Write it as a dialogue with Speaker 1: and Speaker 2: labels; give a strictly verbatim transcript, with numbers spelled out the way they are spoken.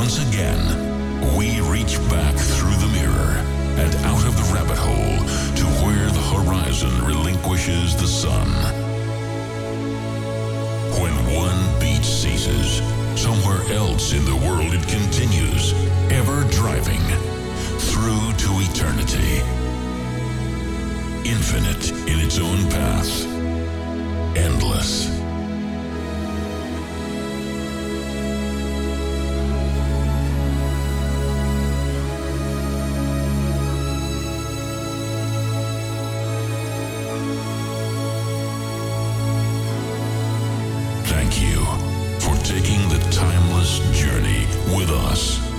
Speaker 1: Once again, we reach back through the mirror and out of the rabbit hole to where the horizon relinquishes the sun. When one beat ceases, somewhere else in the world it continues, ever driving through to eternity. Infinite in its own path, endless. Thank you for taking the timeless journey with us.